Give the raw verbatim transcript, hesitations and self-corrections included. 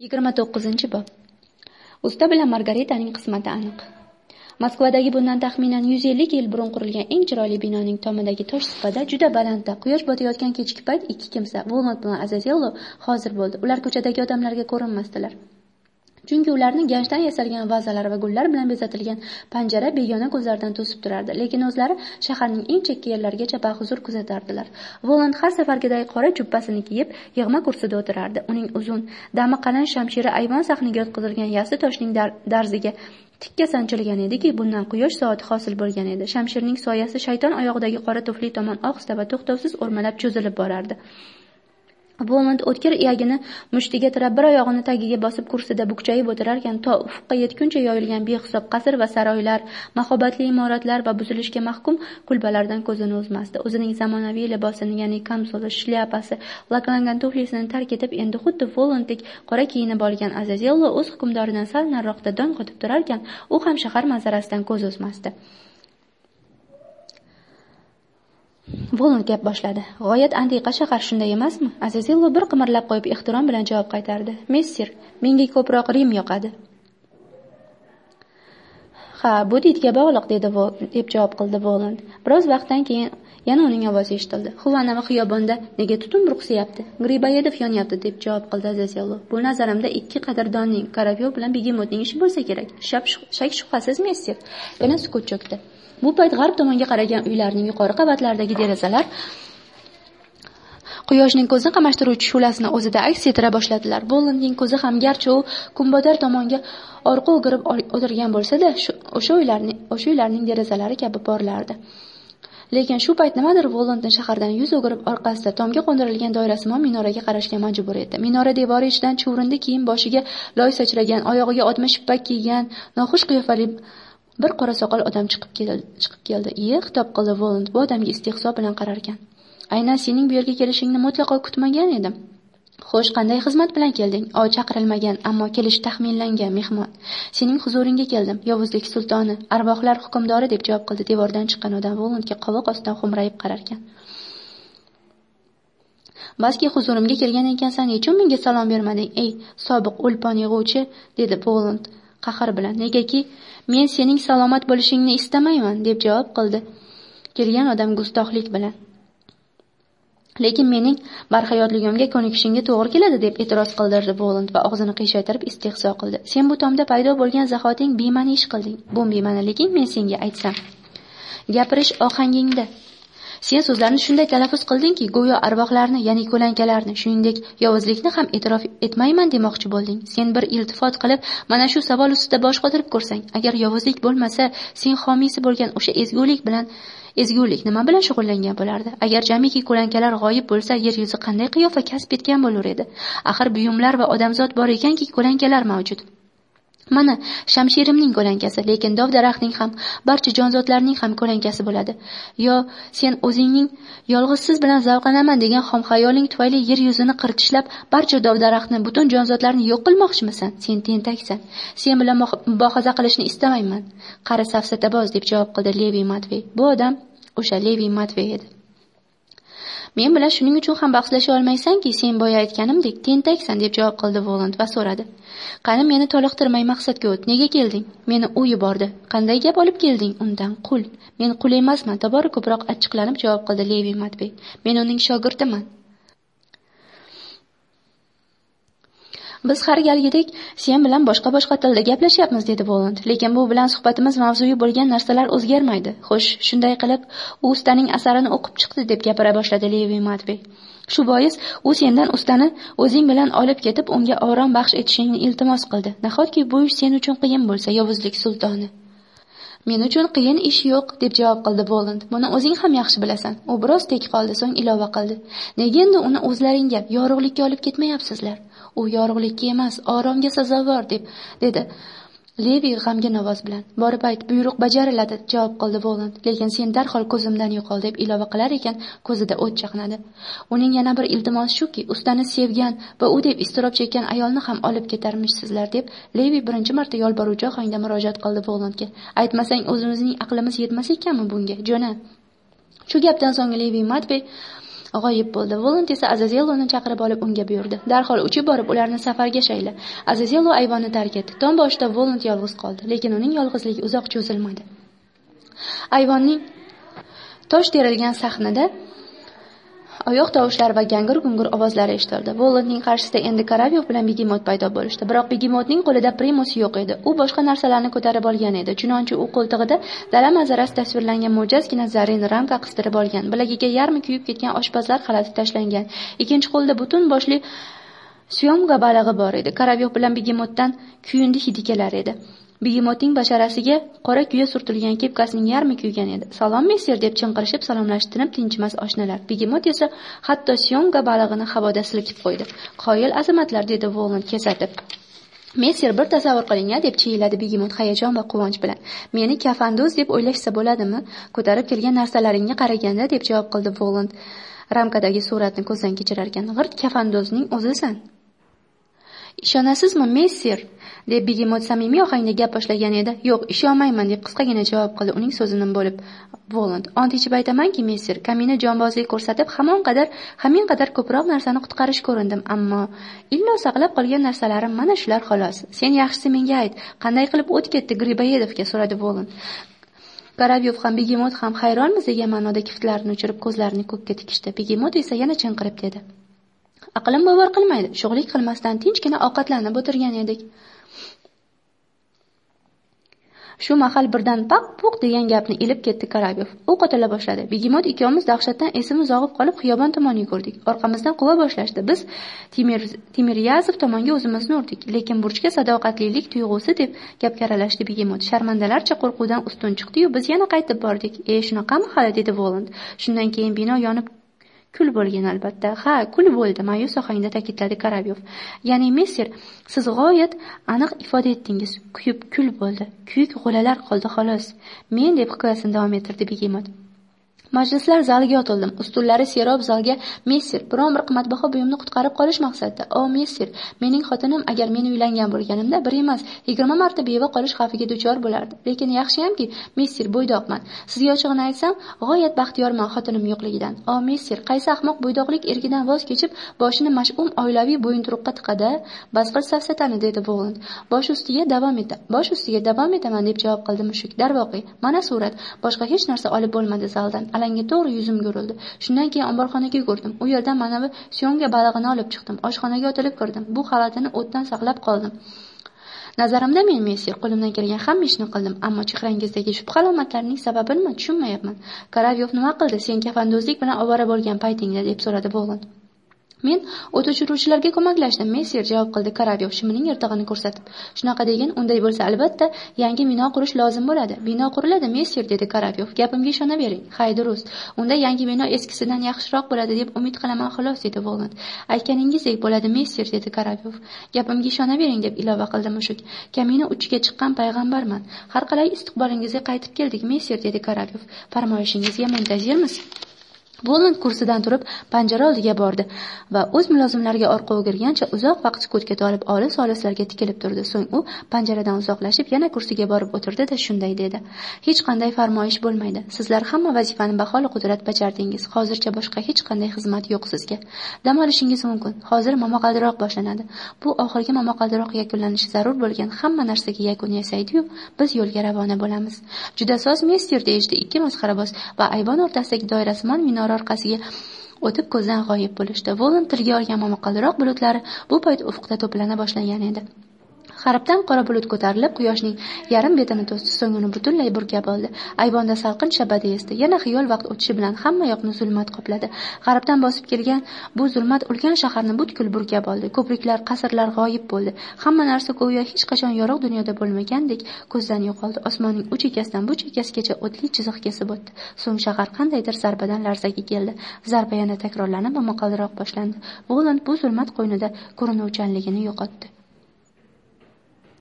yigirma to'qqizinchi bob. Usta bilan Margaritaning qismati aniq. Moskvadagi bundan taxminan yuz ellik yil burun qurilgan eng chiroyli binoning tomidagi tosh supada juda balandda quyosh botayotgan kechki payt ikki kimsa, Voland bilan Azazello hozir bo'ldi. Ular ko'chadagi odamlarga ko'rinmasdilar. Chunki ularning ganchdan yasalgan vazalar va gullar bilan bezatilgan panjara begona ko'zlardan to'sib turardi, lekin o'zlari shaharning eng chekka yerlarigacha bahuzur kuzatardilar. Voland har safargidek qora jubbasini kiyib, yig'ma kursida o'tirardi. Uning uzun, dami qalin shamshiri ayvon sahniga yotqizilgan yassi toshning dar darziga tikka sanchilgan ediki, bundan quyosh soati hosil bo'lgan edi. Shamshirning soyasi shayton oyog'idagi qora tufli tomon ohista va to'xtovsiz o'rmalab cho'zilib borardi. Voland o'tkir iyagini mushtiga tirab bir oyog'ini tagiga bosib kursida bukchayib o'tirarkan, to ufqqa yetguncha yoyilgan behisob qasr va saroylar, mahobatli imoratlar va buzilishga mahkum kulbalardan ko'zini uzmasdi. O'zining zamonaviy libosini, ya'ni kamzoli, shlyapasi, laklangan tuflisini tark etib, endi xuddi Volanddek qora kiyinib olgan Azazello o'z hukmdoridan sal nariroqda dong qotib turarkan, u ham shahar manzarasidan ko'z uzmasdi. Voland gap boshladi. G'oyat antiqa shahar, shunday emasmi? Azazello bir qimirlab qo'yib ehtirom bilan javob qaytardi. Messir, menga ko'proq Rim yoqadi. Ha, bu didga bog'liq, dedi deb javob qildi Voland. Biroz vaqtdan keyin yana uning ovozi eshitildi. Xuvanavi xiyobonda nega tutun burqsiyapti? Griboyedov yonyapti, deb javob qildi Azazello. Bu nazarimda ikki qadrdonning, Karavyov bilan Begemotning ishi bo'lsa kerak. Shak shubhasiz, Messir. Yana sukut cho'kdi. Bu payt g'arb tomonga qaragan uylarning yuqori qavatlaridagi derazalar quyoshning ko'zni qamashtiruvchi shulasini o'zida aks ettira boshladilar. Volandning ko'zi ham garchi u kunbotar tomonga orqa o'girib o'tirgan bo'lsa-da, o'sha uylarning o'sha uylarning derazalari kabi porlardi. Lekin shu payt nimadir Volandni shahardan yuz o'girib orqasida tomga qo'ndirilgan doirasimon minoraga qarashga majbur etdi. Minora devori ichidan chuvrindi kiyim, boshiga loy sachragan, oyog'iga otma shippak kiygan, noxush qiyofali bir qora soqol odam chiqib keldi. Chiqib keldi. "Iye", xitob qildi Voland bu odamga istehzo bilan qarar ekan. "Aynan sening bu yerga kelishingni mutlaqo kutmagan edim." "Xo'sh, qanday xizmat bilan kelding?" "O, chaqirilmagan, ammo kelish taxminlangan mehmon. Sening huzuringga keldim, Yovuzlik sultoni, arvohlar hukmdori", deb javob qildi devordan chiqqan odam Volandga qovoq ostidan xo'mrayib qarar ekan. "Baski huzurimga kelgan ekansan, nechun menga salom bermading, ey sobiq o'lpon yig'uvchi?" dedi Voland qahr bilan. "Negaki, men sening salomat bo'lishingni istamayman", deb javob qildi kelgan odam gustohlik bilan. "Lekin mening barhayotligimga ko'nikishingga to'g'ri keladi", deb e'tiroz qildirdi Voland va og'zini qiyshaytirib istehzo qildi. "Sen bu tomda paydo bo'lgan zahoting bema'ni ish qilding. Bu bema'niliging men senga aytsam, gapirish ohangingda. Sen so'zlarni shunday talaffuz qildingki, go'yo arvohlarni, ya'ni ko'lankalarni, shuningdek yovuzlikni ham e'tirof etmayman demoqchi bo'lding. Sen bir iltifot qilib, mana shu savol ustida bosh qotirib ko'rsang, agar yovuzlik bo'lmasa, sen homiysi bo'lgan o'sha ezgulik bilan ezgulik nima bilan shug'ullangan bo'lardi? Agar jamiki ko'lankalar g'oyib bo'lsa, yer yuzi qanday qiyofa kasb etgan bo'lar edi? Axir buyumlar va odamzod bor ekanki, ko'lankalar mavjud. Mana shamshirimning ko'lankasi, lekin dov daraxtning ham, barcha jonzotlarning ham ko'lankasi bo'ladi. Yo sen o'zingning yolg'izsiz bilan zavqlanaman degan xom xayoling tufayli yer yuzini qirtishlab, barcha dov daraxtni, butun jonzotlarni yo'q qilmoqchimisan? Sen tentaksan. Sen bilan mubohaza qilishni istamayman. Qari safsataboz, deb javob qildi Levi Matvey. Bu odam o'sha Levi Matvey edi. "Men bilan shuning uchun ham bahslasha olmaysanki, sen boya aytganimdek tentaksan", deb javob qildi Voland va so'radi. "Qani meni toliqtirmay maqsadga o't. Nega kelding?" "Meni u yubordi." "Qanday gap olib kelding undan? Qul." "Men qul emasman", tobora ko'proq achchiqlanib javob qildi Levi Matvey. "Men uning shogirdiman. Biz har galgidek sen bilan boshqa-boshqa tilda gaplashyapmiz", dedi Voland. "Lekin bu bilan suhbatimiz mavzuyi bo'lgan narsalar o'zgarmaydi. Xo'sh, shunday qilib, u ustaning asarini o'qib chiqdi", deb gapira boshladi Levi Matvey. "Shu bois u sendan ustani o'zing bilan olib ketib, unga orom baxsh etishingni iltimos qildi. Nahotki bu ish sen uchun qiyin bo'lsa, Yovuzlik sultoni?" "Men uchun qiyin ish yo'q", deb javob qildi Voland. "Buni o'zing ham yaxshi bilasan." U biroz tek qoldi, so'ng ilova qildi. "Nega endi uni o'zlaringga yorug'likka olib ketmayapsizlar? U yorug'likka emas, oromga sazovor", deb dedi Levi g'amgin ovoz bilan. "Borib ayt, buyruq bajariladi", javob qildi Voland. "Lekin sen darhol ko'zimdan yo'qol", deb ilova qilar ekan, ko'zida o't chaqnadi. Uning yana bir iltimosi shuki, ustani sevgan va u deb iztirob chekkan ayolni ham olib ketarmishsizlar, deb Levi birinchi marta yolboruvchi ohangda murojaat qildi Volandga. "Aytmasang, o'zimizning aqlimiz yetmas ekanmi bunga, jo'na?" Shu gapdan so'ng Levi Matvey g'oyib bo'ldi. Volant esa Azazelloni chaqirib olib unga buyurdi. Darhol uchib borib ularni safarga shayla. Azazello ayvonni tark etdi. Tom boshida Volant yolg'iz qoldi, lekin uning yolg'izligi uzoq cho'zilmadi. Ayvonning tosh terilgan sahnida oyoq tovushlari va gangir-gungur ovozlari eshitildi. Volantning qarshisida endi Karavyov bilan Begemot paydo bo'lishdi. Biroq Begemotning qo'lida primus yo'q edi. U boshqa narsalarni ko'tarib olgan edi. Chunonchi u qo'ltig'ida dala manzarasi tasvirlangan mo'jazgina zarin ramka qistirib olgan. Bilagiga yarmi kuyib ketgan oshpazlar xalati tashlangan. Ikkinchi qo'lda butun boshli syomka balig'i bor edi. Karavyov bilan Begemotdan kuyundi hidi kelar edi. Begemotning basharasiga qora kuya surtilgan kepkasining yarmi kuygan edi. "Salom, messer" deb chinqirishib salomlashtirib tinchimas oshnalar. Begemot esa hatto syomka balig'ini havoda silkib qo'ydi. "Qoyil azamatlar", dedi Volant kesatib. "Messer, bir tasavvur qiling-a", deb chiyilladi Begemot hayajon va quvonch bilan. "Meni kafandoz deb o'ylashsa bo'ladimi? Ko'tarib kelgan narsalaringga qaraganda", deb javob qildi Volant ramkadagi suratni ko'zdan kechirar ekan. "G'irt kafandozning o'zisan. Ishonasizmi, messer?" deb Begemot samimiy ohangda gap boshlagan edi. "Yo'q, ishonmayman", deb qisqagina javob qildi uning so'zini bo'lib Volant. "Ont ichib aytamanki, messer, kamina jonbozlik ko'rsatib hamon qadar, hamin qadar ko'proq narsani qutqarish ko'rindim, ammo illo saqlab qolgan narsalarim mana shular xolos. Sen yaxshisi menga ayt, qanday qilib o't ketdi Griboyedovga", so'radi Volant. Karavyov ham Begemot ham hayronmiz degan ma'noda kiftlarini uchirib ko'zlarini ko'kka tikishdi. Begemot esa yana chinqirib dedi: "Aqlim bovar qilmaydi. Sho'g'lik qilmasdan tinchgina ovqatlanib o'tirgan edik." Shu mahal birdan paq-puq degan gapni ilib ketdi Karavyov. U qotila boshladi. Begemot ikkovimiz dahshatdan esimiz og'ib qolib xiyobon tomon yugurdik. Orqamizdan quva boshlashdi. Biz Timir Timiryazov tomonga o'zimizni urdik, lekin burchga sadoqatlilik tuyg'usi deb gapga aralashdi Begemot. Sharmandalarcha qo'rquvdan ustun chiqdi-yu, biz yana qaytib bordik. "E, shunaqami hali", dedi Volant. "Shundan keyin bino yonib kul bo'lgan albatta." "Ha, kul bo'ldi", ma'yus ohangda ta'kidladi Karavyov. "Ya'ni messer, siz g'oyat aniq ifoda etdingiz. Kuyib kul bo'ldi. Kuyik g'o'lalar qoldi xolos. Men", deb hikoyasini davom ettirdi Begemot. "Majlislar zaliga otildim. Ustunlari serob zalga messer, biron bir qimmatbaho buyumni qutqarib qolish maqsadida. O messer, mening xotinim agar men uylangan bo'lganimda bir emas, yigirma marta beva qolish xavfiga duchor bo'lardi. Lekin yaxshiyamki, messer, bo'ydoqman. Sizga ochig'ini aytsam, g'oyat baxtiyorman xotinim yo'qligidan. O messer, qaysi ahmoq bo'ydoqlik erkidan voz kechib, boshini mash'um oilaviy bo'yinturuqqa tiqadi? Bas qil safsatani", dedi Volant. "Bosh ustiga davom eta. Bosh ustiga davom etaman", deb javob qildi mushuk. "Darvoqe, mana surat. Boshqa hech narsa olib bo'lmadi zaldan. Alanga to'g'ri yuzimga urildi. Shundan keyin omborxonaga yugurdim. U yerdan mana bu syomka balig'ini olib chiqdim. Oshxonaga otilib kirdim. Bu xalatini o'tdan saqlab qoldim. Nazarimda men messer qo'limdan kelgan hamma ishni qildim, ammo chehrangizdagi shubha alomatlarining sababini nima tushunmayapman. Karavyov nima qildi sen kafandozlik bilan ovora bo'lgan paytingda?" deb so'radi Volant. "Men o't o'chiruvchilarga ko'maklashdim, messer", javob qildi Karavyov shimining yirtig'ini ko'rsatib. "Shunaqa degin, unday bo'lsa albatta yangi bino qurish lozim bo'ladi." "Bino quriladi, messer", dedi Karavyov. "Gapimga ishonavering." "Hay, durust. Unda yangi bino eskisidan yaxshiroq bo'ladi deb umid qilaman xolos", dedi Volant. "Aytganingizdek bo'ladi, messer", dedi Karavyov. "Gapimga ishonavering", deb ilova qildi mushuk. "Kamina uchiga chiqqan payg'ambarman. Har qalay istiqbolingizga qaytib keldik, messer", dedi Karavyov. "Farmoyishingizga muntazirmiz." Volant kursidan turib panjara oldiga bordi va o'z mulozimlariga orqa o'girgancha uzoq vaqt sukutga tolib olis-olislarga tikilib turdi. So'ng u panjaradan uzoqlashib yana kursiga borib o'tirdi-da shunday dedi: "Hech qanday farmoyish bo'lmaydi. Sizlar hamma vazifani baholi qudrat bajardingiz. Hozircha boshqa hech qanday xizmat yo'q sizga. Dam olishingiz mumkin. Hozir momaqaldiroq boshlanadi. Bu oxirgi momaqaldiroq yakunlanishi zarur bo'lgan hamma narsaga yakun yasaydi-yu, biz yo'lga ravona bo'lamiz." "Juda soz, messer", deyishdi ikki masxaraboz va ayvon o'rtasidagi doirasimon minora orqasiga o'tib ko'zdan g'oyib bo'lishdi. Volant tilga olgan momaqaldiroq bulutlari bu payt ufqda to'plana boshlagan edi. G'arbdan qora bulut ko'tarilib quyoshning yarim betini to'sdi, so'ng uni butunlay burkab oldi. Ayvonda salqin shabada esdi. Yana xiyol vaqt o'tishi bilan hamma yoqni zulmat qopladi. G'arbdan bosib kelgan bu zulmat ulkan shaharni butkul burkab oldi. Ko'priklar, qasrlar g'oyib bo'ldi. Hamma narsa go'yo hech qachon yorug' dunyoda bo'lmagandek ko'zdan yo'qoldi. Osmonning u chekkasidan bu chekkasigacha o'tli chiziq kesib o'tdi. So'ng shahar qandaydir zarbadan larzaga keldi. Zarba yana takrorlanib momaqaldiroq boshlandi. Volant bu zulmat qo'ynida ko'rinuvchanligini yo'qotdi.